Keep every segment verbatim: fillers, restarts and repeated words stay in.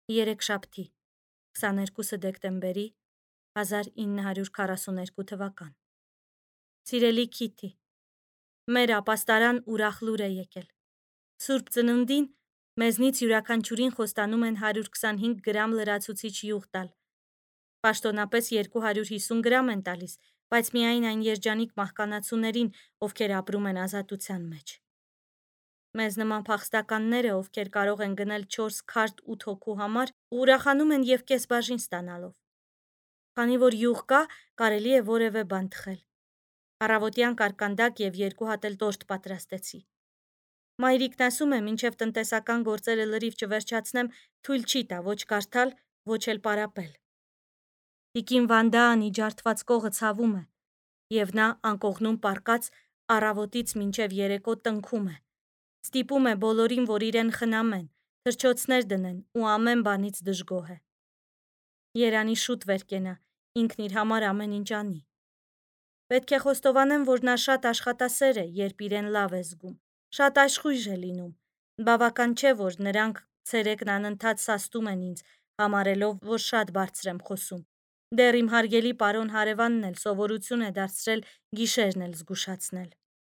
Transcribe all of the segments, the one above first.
Երեքշաբթի, քսաներկուսը դեկտեմբերի հազար ինը հարյուր քառասուներկու թվական։ Սիրելի Քիթի, մեր ապաստարան ուրախ լուր է եկել։ Սուրբ ծնունդին մեզնից յուրաքանչյուրին խոստանում են հարյուր քսանհինգ գրամ լրացուցիչ յուղ տալ։ Պաշտոնապես երկու հարյուր հիսուն գրամ են տալիս, բայց միայն այն երջանիկ մահկանացուներին, ովքեր ապրում են ազատության մեջ։ Մեզ նման փախստականները, ովքեր կարող են գնել չորս քարդ ութ հոգու համար, ուրախանում են և կես բաժին ստանալով։ Քանի որ յուղ կա, կարելի է որևէ բան թխել։ Առավոտյան կարկանդակ և երկու հատ էլ տորտ պատրաստեցի։ Մայրիկն ասում է, մինչև տնտեսական գործերը լրիվ չվերջացնեմ, թույլ չի տա ոչ կարդալ, ոչ էլ պարապել։ Տիկին Վանդաանի ջարդված կողը ցավում է, և նա անկողնում պառկած առավոտից մինչև երեկո տնքում է։ Ստիպում է բոլորին, որ իրեն խնամեն, թռչոցներ դնեն ու ամեն բանից դժգոհ է։ Երանի շուտ վեր կենա, ինքն իր համար ամեն ինչ անի։ Պետք է խոստովանեմ, որ նա շատ աշխատասեր է, երբ իրեն լավ է զգում, շատ աշխույժ է լինում։ Բավական չէ, որ նրանք ցերեկն անընդհատ սաստում են ինձ, համարելով, որ շատ բարձր եմ խոսում։ Դեռ իմ հարգելի պարոն հարևանն էլ սովորություն է դարձրել գիշերն էլ զգուշացնել։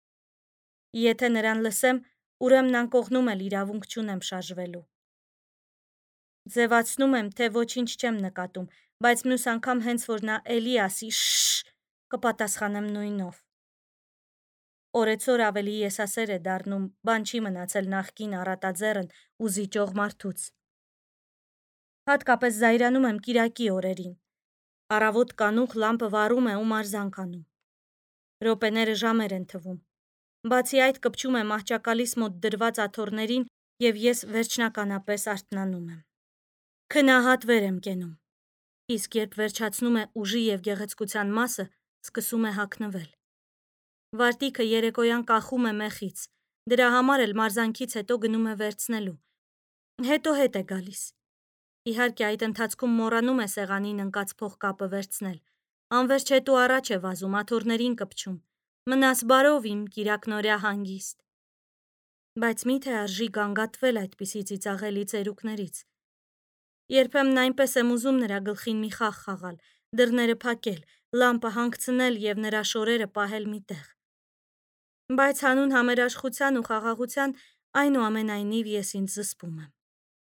Եթե նրան լսեմ, ուրեմն անկողնում էլ իրավունք չունեմ շարժվելու։ Ձևացնում եմ, թե ոչինչ չեմ նկատում, բայց մյուս անգամ հենց որ նա էլի ասի շշշ, կպատասխանեմ նույնով։ Օրեցօր ավելի եսասեր է դառնում, բան չի մնացել նախկին առատաձեռն ու զիջող մարդուց։ Հատկապես զայրանում եմ կիրակի օրերին։ Առավոտ կանուխ լամպը վառում է ու մարզանք անում։ Րոպեները ժամեր են թվում։ Բացի այդ կպչում է մահճակալիս մոտ դրված աթոռներին և ես վերջնականապես արթնանում եմ։ Քնահատ վեր եմ կենում։ Իսկ երբ վերջացնում է ուժի և գեղեցկության մասը, սկսում է հագնվել։ Վարտիքը երեկոյան կախում է մեխից, դրա համար էլ մարզանքից հետո գնում է վերցնելու։ Հետո հետ է գալիս։ Իհարկե այդ ընթացքում մոռանում է սեղանին ընկած փողկապը վերցնել։ Անվերջ հետո առաջ է վազում, աթոռներին կպչում։ Մնաս բարով իմ կիրակնօրյա հանգիստ։ Բայց մի՞թե արժի գանգատվել այդպիսի ծիծաղելի ծերուկներից։ Երբեմն այնպես եմ ուզում նրա գլխին մի խաղ խաղալ, դռները փակել, լամպը հանգցնել և նրա շորերը պահել մի տեղ։ Բայց հանուն համերաշխության ու խաղաղության, այնուամենայնիվ ես ինձ զսպում եմ։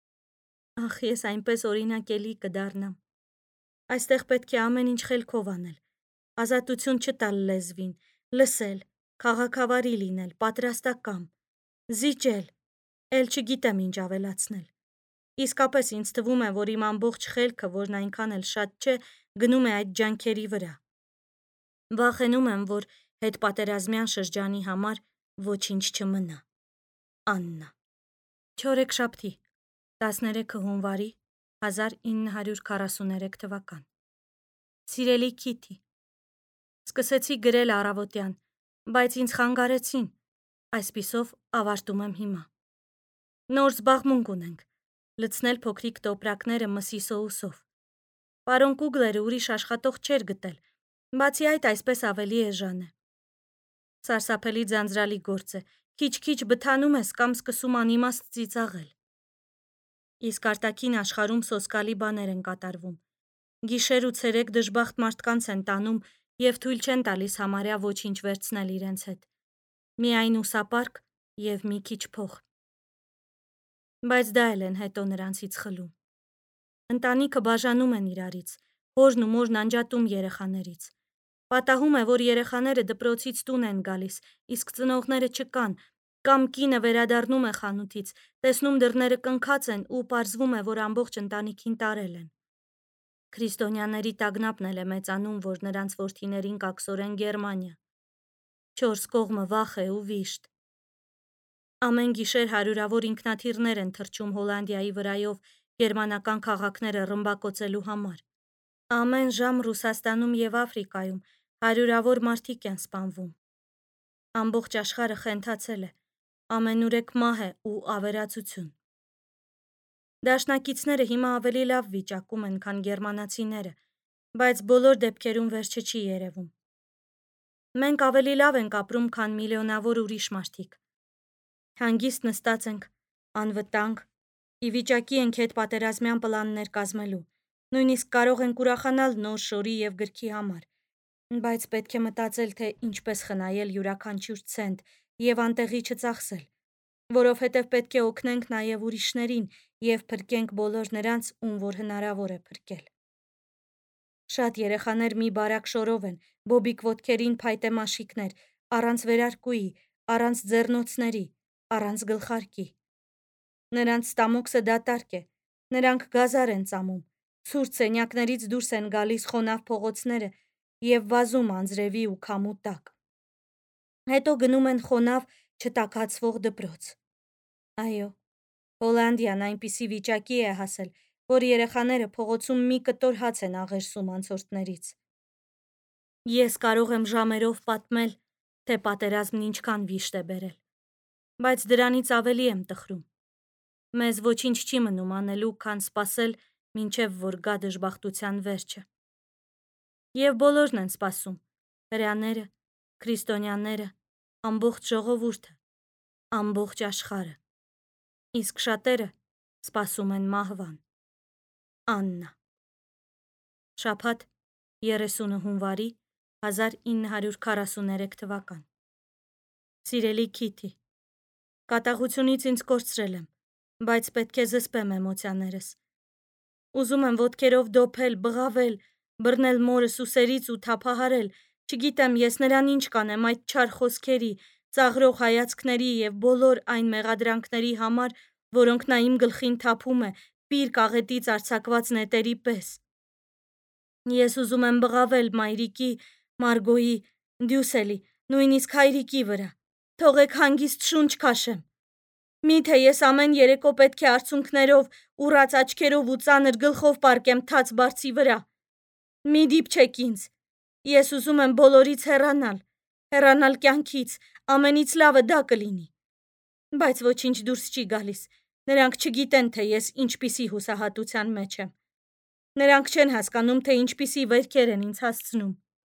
Ախ, ես այնպես օրինակելի կդառնամ։ Այստեղ պետք է ամեն ինչ խելքով անել, ազատություն չտալ լեզվին, լսել, քաղաքավարի լինել, պատրաստակամ, զիջել, էլ չգիտեմ ինչ ավելացնել։ Իսկապես ինձ թվում է, որ իմ ամբողջ խելքը, որն այնքան էլ շատ չէ, գնում է այդ ջանքերի վրա։ Վախենում եմ, որ հետպատերազմյան շրջանի համար ոչինչ չմնա։ Աննա։ Չորեքշաբթի, տասներեքը հունվարի հազար ինը հարյուր քառասուներեք թվական։ Սիրելի Քիթի, սկսեցի գրել առավոտյան, բայց ինձ խանգարեցին, այսպիսով ավարտում եմ հիմա։ Նոր զբաղմունք ունենք՝ լցնել փոքրիկ տոպրակները մսի սոուսով։ Պարոն Կուգլերը ուրիշ աշխատող չէր գտել, բացի այդ այսպես ավելի էժան է։ Սարսափելի ձանձրալի գործ է, քիչ-քիչ բթանում ես կամ սկսում անիմաստ ծիծաղել։ Իսկ արտաքին աշխարհում սոսկալի բաներ են կատարվում։ Գիշեր ու ցերեկ դժբախտ մարդկանց են տանում և թույլ չեն տալիս համարյա ոչինչ վերցնել իրենց հետ։ Միայն ուսապարկ և մի քիչ փող։ Բայց դա էլ են հետո նրանցից խլում։ Ընտանիքը բաժանում են իրարից, հորն ու մորն անջատում երեխաներից։ Պատահում է, որ երեխաները դպրոցից տուն են գալիս, իսկ ծնողները չկան, կամ կինը վերադառնում է խանութից, տեսնում դռները կնքած են ու պարզվում է, որ ամբողջ ընտանիքին տարել են։ Քրիստոնյաների տագնապն էլ է մեծանում, որ նրանց որդիներին կաքսորեն Գերմանիա։ Չորս կողմը վախ է ու վիշտ։ Ամեն գիշեր հարյուրավոր ինքնաթիռներ են թռչում Հոլանդիայի վրայով գերմանական քաղաքները ռմբակոծելու համար։ Ամեն ժամ Ռուսաստանում և Աֆրիկայում հարյուրավոր մարդիկ են սպանվում։ Ամբողջ աշխարհը խենթացել է, ամենուրեք մահ է ու ավերածություն։ Դաշնակիցները հիմա ավելի լավ վիճակում են, քան գերմանացիները, բայց բոլոր դեպքերում վերջը չի երևում։ Մենք ավելի լավ ենք ապրում, քան միլիոնավոր ուրիշ մարդիկ։ Հանգիստ նստած ենք, անվտանգ, Ի վիճակի ենք հետպատերազմյան պլաններ կազմելու, նույնիսկ կարող ենք ուրախանալ նոր շորի և գրքի համար, բայց պետք է մտածել, թե ինչպես խնայել յուրաքանչյուր ցենտ և անտեղի չծախսել, որովհետև պետք է օգնենք նաև ուրիշներին և փրկենք բոլոր նրանց, ում որ հնարավոր է փրկել։ Շատ երեխաներ մի բարակ շորով են, բոբիկ ոտքերին փայտե մաշիկներ, առանց վերարկուի, առանց ձեռնոցների, առանց գլխարկի։ Նրանց ստամոքսը դատարկ է, նրանք գազար են ծամում, ցուրտ սենյակներից դուրս են գալիս խոնավ փողոցները և վազում անձրևի ու քամու տակ։ Հետո գնում են խոնավ, չտաքացվող դպրոց։ Այո, Հոլանդիան այնպիսի վիճակի է հասել, որ երեխաները փողոցում մի կտոր հաց են աղերսում անցորդներից։ Ես կարող եմ ժամերով պատմել, թե պատերազմն ինչքան վիշտ է բերել, բայց դրանից ավելի եմ տխրում։ Մեզ ոչինչ չի մնում անելու, քան սպասել, մինչև որ գա դժբախտության վերջը։ Եվ բոլորն են սպասում՝ հրեաները, քրիստոնյաները, ամբողջ ժողովուրդը, ամբողջ աշխարհը։ Իսկ շատերը սպասում են մահվան։ Աննա։ Շաբաթ, երեսունը հունվարի, հազար ինը հարյուր քառասուներեք թվական։ Սիրելի Քիթի, կատաղությունից ինձ կորցրել եմ, բայց պետք է զսպեմ էմոցիաներս։ Ուզում եմ ոտքերով դոփել, բղավել, բռնել մորս ուսերից ու թափահարել, չգիտեմ ես նրան ինչ կանեմ այդ չար խոսքերի, ծաղրող հայացքների և բոլոր այն մեղադրանքների համար, որոնք նա իմ գլխին թափում է, պիրկ աղետից արձակված նետերի պես։ Ես ուզում եմ բղավել մայրիկի, Մարգոյի, Դյուսելի, նույնիսկ հայրիկի վրա։ Թողեք հանգիստ շունչ քաշեմ։ Միթե ես ամեն երեկո պետք է արցունքներով, ուռած աչքերով ու ծանր գլխով պառկեմ թաց բարձի վրա։ Մի դիպչեք ինձ։ Ես ուզում եմ բոլորից հեռանալ, հեռանալ կյանքից, ամենից լավը դա կլինի։ Բայց ոչինչ դուրս չի գալիս։ Նրանք չգիտեն, թե ես ինչպիսի հուսահատության մեջ եմ։ Նրանք չեն հասկանում, թե ինչպիսի վերքեր են ինձ հասցնում։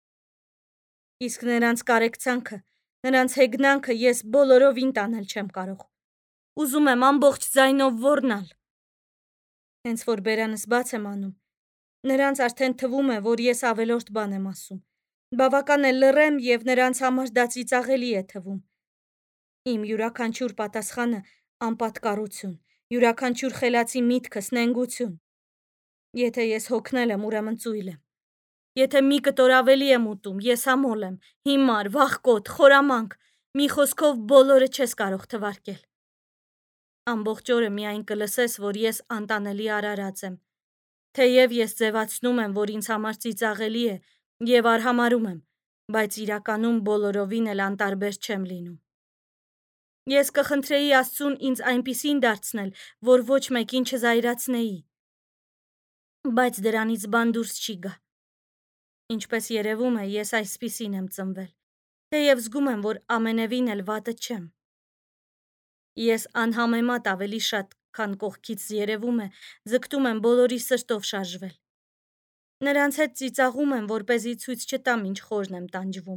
Իսկ նրանց կարեկցանքը, նրանց հեգնանքը ես բոլորովին տանել չեմ կարող։ Ուզում եմ ամբողջ ձայնով ոռնալ։ Հենց որ բերանս բաց եմ անում, նրանց արդեն թվում է, որ ես ավելորդ բան եմ ասում։ Բավական է լռեմ և նրանց համար դա ծիծաղելի է թվում։ Իմ յուրաքանչյուր պատասխանը անպատկառություն, յուրաքանչյուր խելացի միտքս նենգություն։ Եթե ես հոգնել եմ, ուրեմն ծույլ եմ։ Եթե մի կտոր ավելի եմ ուտում, ես ամոլ եմ, հիմար, վախկոտ, խորամանկ, մի խոսքով բոլորը չես կարող թվարկել։ Ամբողջ օրը միայն կլսես, որ ես անտանելի արարած եմ, թեև ես ձևացնում եմ, որ ինձ համար ծիծաղելի է և արհամարհում եմ, բայց իրականում բոլորովին էլ անտարբեր չեմ լինում։ Ես կխնդրեի Աստծուն ինձ այնպիսին դարձնել, որ ոչ մեկին չզայրացնեի, բայց դրանից բան դուրս չի գա։ Ինչպես երևում է, ես այսպիսին եմ ծնվել, թեև զգում եմ, որ ամենևին էլ վատը չեմ։ Ես անհամեմատ ավելի շատ, քան կողքից երևում է, ձգտում եմ բոլորի սրտով շարժվել։ Նրանց հետ ծիծաղում եմ, որպեսզի ցույց չտամ ինչ խորն եմ տանջվում։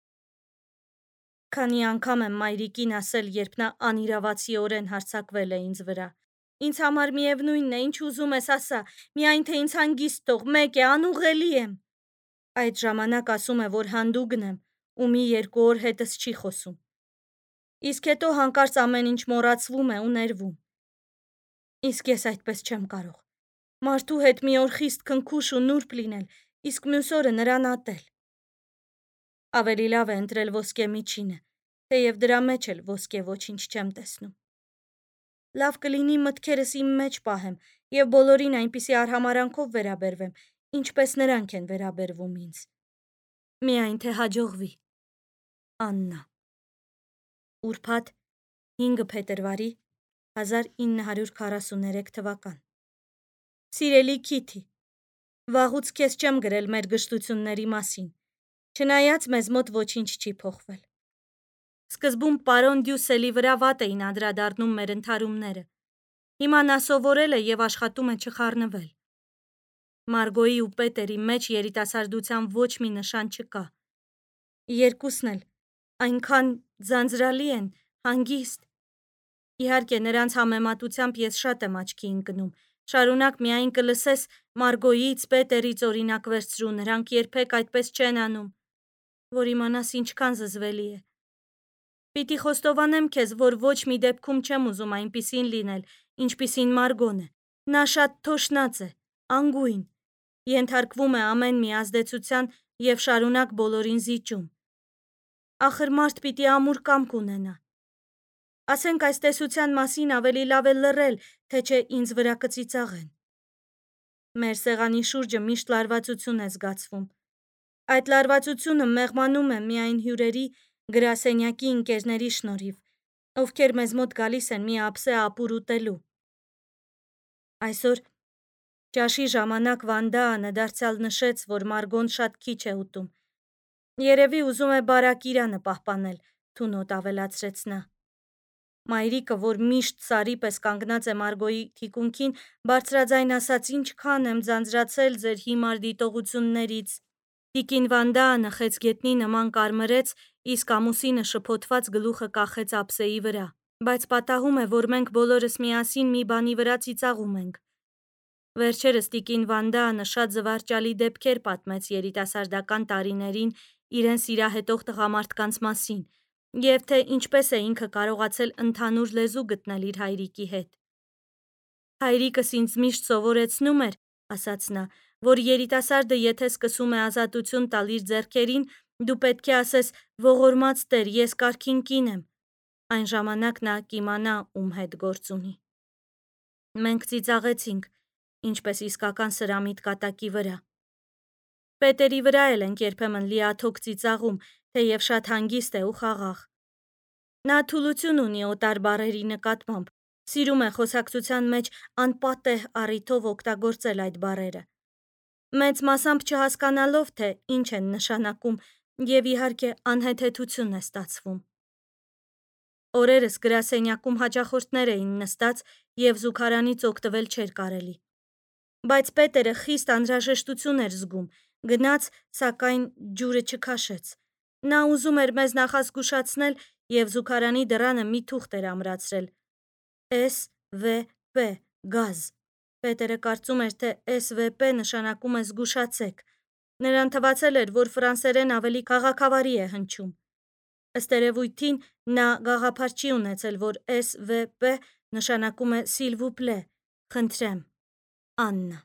Քանի անգամ եմ մայրիկին ասել, երբ նա անիրավացիորեն հարձակվել է ինձ վրա։ Ինձ համար միևնույնն է, ինչ ուզում ես ասա, միայն թե ինձ հանգիստ թող, մեկ է, անուղղելի եմ։ Այդ ժամանակ ասում է, որ հանդուգն եմ ու մի երկու օր հետս չի խոսում։ Իսկ հետո հանկարծ ամեն ինչ մոռացվում է ու ներվում։ Իսկ ես այդպես չեմ կարող։ Մարդու հետ մի օր խիստ քնքուշ ու նուրբ լինել, իսկ մյուս օրը նրան ատել։ Ավելի լավ է ընտրել ոսկե միջինը, թեև դրա մեջ էլ ոսկե ոչինչ չեմ տեսնում։ Լավ կլինի մտքերս իմ մեջ պահեմ և բոլորին այնպիսի արհամարհանքով վերաբերվեմ, ինչպես նրանք են վերաբերվում ինձ։ Միայն թե հաջողվի։ Աննա։ Ուրբաթ, հինգ փետրվարի, հազար ինը հարյուր քառասուներեք թվական։ Սիրելի Քիթի, վաղուց քեզ չեմ գրել մեր գժտությունների մասին, չնայած մեզ մոտ ոչինչ չի փոխվել։ Սկզբում պարոն Դյուսելի վրա վատ էին անդրադառնում մեր ընդհարումները։ Հիմա նա սովորել է և աշխատում է չխառնվել։ Մարգոյի ու Պետերի մեջ երիտասարդության ոչ մի նշան չկա։ Երկուսն էլ այնքան ձանձրալի են, հանգիստ։ Իհարկե, նրանց համեմատությամբ ես շատ եմ աչքի ընկնում։ Շարունակ միայն կլսես Մարգոյից, Պետերից օրինակ վերցրու, նրանք երբեք այդպես չեն անում, որ իմանաս ինչքան զզվելի է։ Պիտի խոստովանեմ քեզ, որ ոչ մի դեպքում չեմ ուզում այնպիսին լինել, ինչպիսին Մարգոն է։ Նա շատ թոշնած է, անգույն, ենթարկվում է ամեն մի ազդեցության և շարունակ բոլորին զիջում։ Ախր մարդ պիտի ամուր կամք ունենա։ Ասենք այս տեսության մասին ավելի լավ է լռել, թե չէ ինձ վրա կծիծաղեն։ Մեր սեղանի շուրջը միշտ լարվածություն է զգացվում։ Այդ լարվածությունը մեղմանում է միայն հյուրերի, գրասենյակի ընկերների շնորհիվ, ովքեր մեզ մոտ գալիս են մի ափսե ապուր ուտելու։ Այսօր ճաշի ժամանակ Վանդաանը դարձյալ նշեց, որ Մարգոն շատ քիչ է ուտում։ Երևի ուզում է բարակ իրանը պահպանել, թունոտ ավելացրեց նա։ Մայրիկը, որ միշտ սարի պես կանգնած է Մարգոյի թիկունքին, բարձրաձայն ասաց. «Ինչքան եմ ձանձրացել ձեր հիմար դիտողություններից»։ Տիկին Վանդաանը խեցգետնի նման կարմրեց, իսկ ամուսինը շփոթված գլուխը կախեց ափսեի վրա, բայց պատահում է, որ մենք բոլորս միասին մի բանի վրա ծիծաղում ենք։ Վերջերս տիկին Վանդաանը շատ զվարճալի դեպքեր պատմեց երիտասարդական տարիներին իրեն սիրահետող տղամարդկանց մասին, և թե ինչպես է ինքը կարողացել ընդհանուր լեզու գտնել իր հայրիկի հետ։ Հայրիկս ինձ միշտ սովորեցնում էր, ասաց նա, որ երիտասարդը եթե սկսում է ազատություն տալ իր ձեռքերին, դու պետք է ասես ողորմած Տեր, ես կարգին կին եմ, այն ժամանակ նա կիմանա ում հետ գործ ունի։ Մենք ծիծաղեցինք, ինչպես իսկական սրամիտ կատակի վրա։ Պետերի վրա էլ ենք երբեմն լիաթոք ծիծաղում, թեև շատ հանգիստ է ու խաղաղ։ Նա թուլություն ունի օտար բառերի նկատմամբ, սիրում է խոսակցության մեջ անպատեհ առիթով օգտագործել այդ բառերը, մեծ մասամբ չհասկանալով, թե ինչ են նշանակում, և իհարկե անհեթեթություն է ստացվում։ Օրերս գրասենյակում հաճախորդներ էին նստած, և զուգարանից օգտվել չէր կարելի։ Բայց Պետերը խիստ անհրաժեշտություն էր զգում, գնաց, սակայն ջուրը չքաշեց։ Նա ուզում էր մեզ նախազգուշացնել և զուգարանի դռանը մի թուղթ էր ամրացրել. Էս Վե Պ գազ։ Պետերը կարծում էր, թե Էս Վե Պ նշանակում է զգուշացեք։ Նրան թվացել էր, որ ֆրանսերեն ավելի քաղաքավարի է հնչում։ Ըստ երևույթին նա գաղափար չի ունեցել, որ Էս Վե Պ նշանակում է S'il vous plaît, խնդրեմ, Աննա։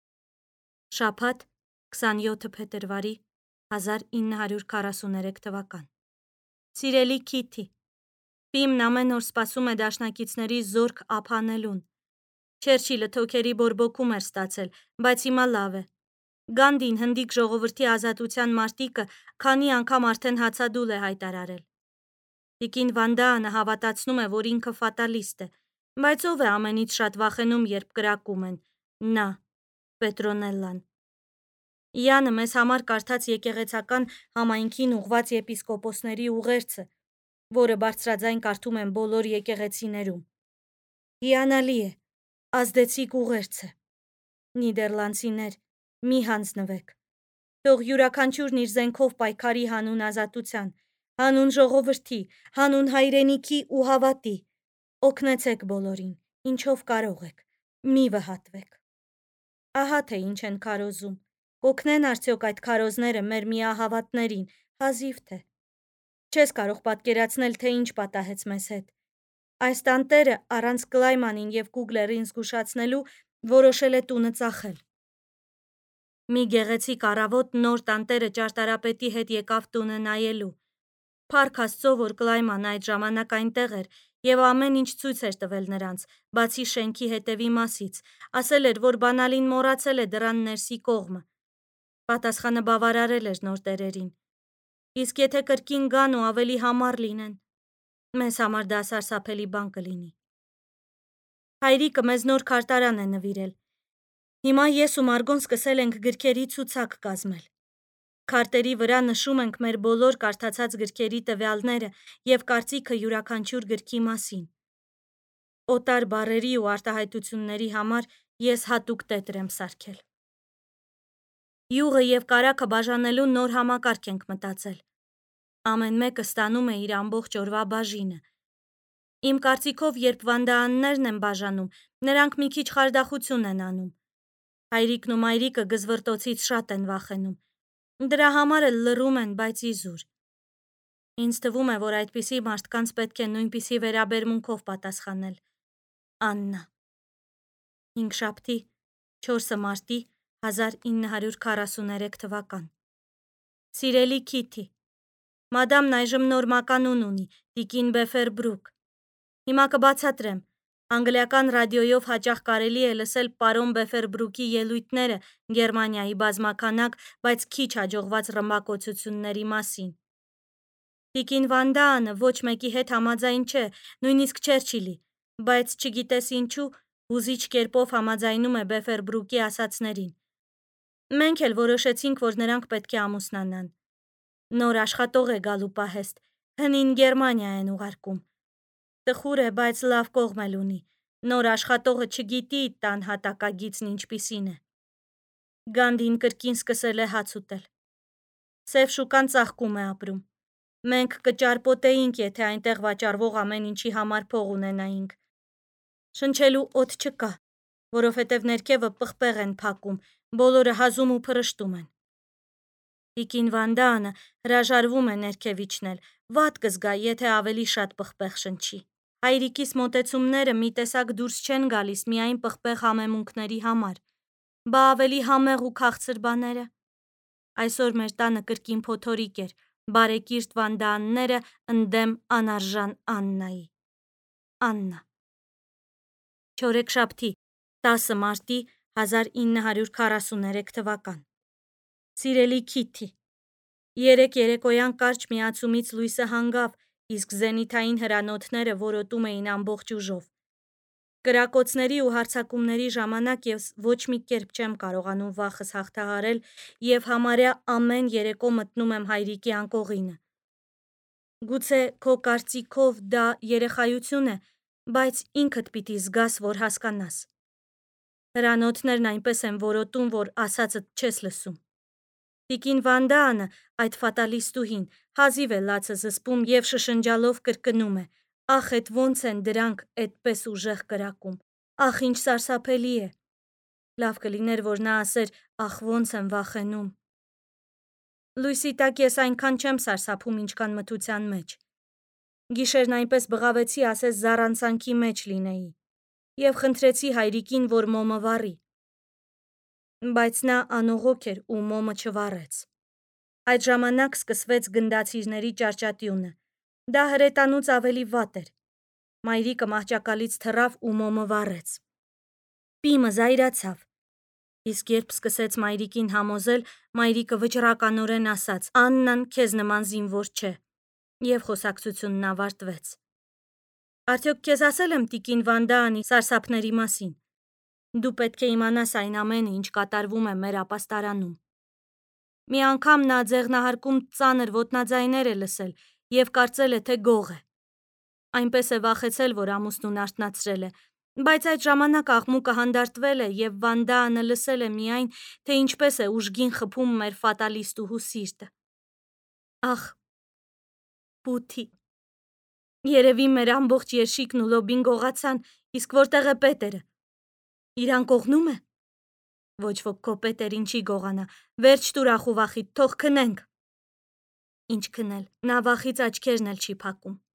Շաբաթ, քսանյոթ փետրվարի հազար ինը հարյուր քառասուներեք թվական։ Սիրելի Քիթի, Պիմն ամեն օր սպասում է դաշնակիցների զորք ափ անելուն։ Չերչիլը թոքերի բորբոքում էր ստացել, բայց հիմա լավ է։ Գանդին հնդիկ ժողովրդի ազատության մարտիկը քանի անգամ արդեն հացադուլ է հայտարարել։ Տիկին Վանդաանը հավատացնում է, որ ինքը ֆատալիստ է, բայց ով է ամենից շատ վախենում, երբ կրակում են։ Նա, Պետրոնելլան։ Յանը մեզ համար կարդաց եկեղեցական համայնքին ուղված եպիսկոպոսների ուղերձը, որը բարձրաձայն կարդում են բոլոր եկեղեցիներում։ Հիանալի է, ազդեցիկ ուղերձ է։ Նիդերլանդցիներ, մի հանձնվեք։ Թող յուրաքանչյուրն իր զենքով պայքարի հանուն ազատության, հանուն ժողովրդի, հանուն հայրենիքի ու հավատի։ Օգնեցեք բոլորին, ինչով կարող եք, մի վհատվեք։ Ահա թե ինչ են քարոզում։ Կօգնեն արդյոք այդ քարոզները մեր միահավատներին, հազիվ թե։ Չես կարող պատկերացնել, թե ինչ պատահեց մեզ հետ։ Այս տանտերը առանց Կլայմանին և Կուգլերին զգուշացնելու որոշել է տունը ծախել։ Մի գեղեցիկ առավոտ նոր տանտերը ճարտարապետի հետ եկավ տունը նայելու։ Փառք Աստծո, որ Կլայման այդ ժամանակ այնտեղ էր և ամեն ինչ ցույց էր տվել նրանց, բացի շենքի հետևի մասից, ասել էր, որ բանալին մոռացել է դռան ներսի կողմը։ Պատասխանը բավարարել էր նոր տերերին։ Իսկ եթե կրկին գան ու ավելի համառ լինեն, մեզ համար դա սարսափելի բան կլինի։ Հայրիկը մեզ նոր քարտարան է նվիրել։ Հիմա ես ու Մարգոն սկսել ենք գրքերի ցուցակ կազմել։ Քարտերի վրա նշում ենք մեր բոլոր կարդացած գրքերի տվյալները և կարծիքը յուրաքանչյուր գրքի մասին։ Օտար բառերի ու արտահայտությունների համար ես հատուկ տետր եմ սարքել։ Յուղը և կարագը բաժանելու նոր համակարգ ենք մտածել։ Ամեն մեկը ստանում է իր ամբողջ օրվա բաժինը։ Իմ կարծիքով, երբ վանդաաններն են բաժանում, նրանք մի քիչ խարդախություն են անում։ Հայրիկն ու մայրիկը գզվռտոցից շատ են վախենում։ Դրա համար էլ լռում են, բայց իզուր։ Ինձ թվում է, որ այդպիսի մարդկանց պետք է նույնպիսի վերաբերմունքով պատասխանել։ Աննա։ Հինգշաբթի, չորսը մարտի հազար ինը հարյուր քառասուներեք թվական։ Սիրելի Քիթի, մադամն այժմ նոր մականուն ունի, տիկին Բեֆերբրուք։ Հիմա կբացատրեմ։ Անգլիական ռադիոյով հաճախ կարելի է լսել պարոն Բեֆերբրուկի ելույթները Գերմանիայի բազմականակ, բայց քիչ հաջողված ռմբակոծությունների մասին։ Տիկին Վանդաանը ոչ մեկի հետ համաձայն չէ, նույնիսկ Չերչիլի, բայց չգիտես ինչու, հուզիչ կերպով համաձայնում է Բեֆերբրուկի ասածներին։ Մենք էլ որոշեցինք, որ նրանք պետք է ամուսնանան։ Նոր աշխատող է գալու պահեստ, հնին Գերմանիա են ուղարկում։ Տխուր է, բայց լավ կողմ էլ ունի։ Նոր աշխատողը չգիտի տան հատակագիծն ինչպիսին է։ Գանդին կրկին սկսել է հաց ուտել։ Սև շուկան ծաղկում է ապրում։ Մենք կճարպոտեինք, եթե այնտեղ վաճառվող ամեն ինչի համար փող ունենայինք։ Շնչելու օդ չկա, որովհետև ներքևը պղպեղ են փակում, բոլորը հազում ու փռշտում են։ Տիկին Վանդաանը հրաժարվում է ներքև իջնել, վատ կզգա, եթե ավելի շատ պղպեղ շնչի։ Հայրիկիս մոտեցումները մի տեսակ դուրս չեն գալիս միայն պղպեղ համեմունքների համար, բա ավելի համեղ ու քաղցր բաները։ Այսօր մեր տանը կրկին փոթորիկ էր, բարեկիրթ Վանդաանները ընդդեմ անարժան Աննայի։ Աննա։ Չորեքշաբթի, տասը մարտի հազար ինը հարյուր քառասուներեք թվական։ Սիրելի Քիթի, երեկ երեկոյան կարճ միացումից լույսը հանգավ, իսկ զենիթային հրանոթները որոտում էին ամբողջ ուժով։ Կրակոցների ու հարձակումների ժամանակ ես ոչ մի կերպ չեմ կարողանում վախս հաղթահարել և համարյա ամեն երեկո մտնում եմ հայրիկի անկողինը։ Գուցե քո կարծիքով դա երեխայություն է, բայց ինքդ պիտի զգաս, որ հասկանաս։ Հրանոթներն այնպես են որոտում, որ ասածդ չես լսում։ Տիկին Վանդաանը, այդ ֆատալիստուհին, հազիվ է լացը զսպում և շշնջալով կրկնում է. «Ախ, էդ ոնց են դրանք էդպես ուժեղ կրակում, ախ, ինչ սարսափելի է»։ Լավ կլիներ, որ նա ասեր. «Ախ, ոնց եմ վախենում»։ Լույսի տակ ես այնքան չեմ սարսափում, ինչքան մթության մեջ։ Գիշերն այնպես բղավեցի, ասես զառանցանքի մեջ լինեի, և խնդրեցի հայրիկին, որ մոմը վառի։ Բայց նա անողոք էր ու մոմը չվառեց։ Այդ ժամանակ սկսվեց գնդացիրների ճարճատյունը։ Դա հրետանուց ավելի վատ էր։ Մայրիկը մահճակալից թռավ ու մոմը վառեց։ Պիմը զայրացավ։ Իսկ երբ սկսեց մայրիկին համոզել, մայրիկը վճռականորեն ասաց. «Աննան քեզ նման զինվոր չէ», և խոսակցությունն ավարտվեց։ Արդյոք քեզ ասել եմ տիկին Վանդաանի սարսափների մասին։ Դու պետք է իմանաս այն ամենը, ինչ կատարվում է մեր ապաստարանում։ Մի անգամ նա ձեղնահարկում ծանր ոտնաձայներ է լսել և կարծել է, թե գող է։ Այնպես է վախեցել, որ ամուսնուն արթնացրել է, բայց այդ ժամանակ աղմուկը հանդարտվել է, և Վանդաանը լսել է միայն, թե ինչպես է ուժգին խփում մեր ֆատալիստուհու սիրտը։ Ախ, Պութի, երևի մեր ամբողջ երշիկն ու լոբին գողացան, իսկ որտեղ է Պետերը։ Իրանք օգնո՞ւմ է։ Ոչ ոք քո Պետեր ինչի գողանա, վերջ տուր ախու վախիդ, թող քնենք։ Ինչ քնել, նա վախից աչքերն էլ չի փակում։